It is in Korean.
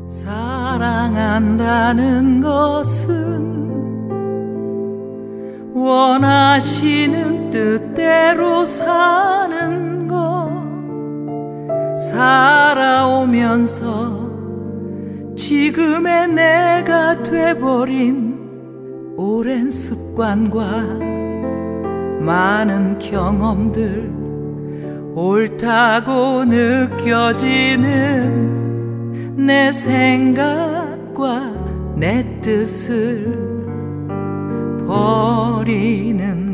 사랑한다는 것은 원하시는 뜻대로 사는 것, 살아오면서 지금의 내가 돼버린 오랜 습관과 많은 경험들, 옳다고 느껴지는 내 생각과 내 뜻을 버리는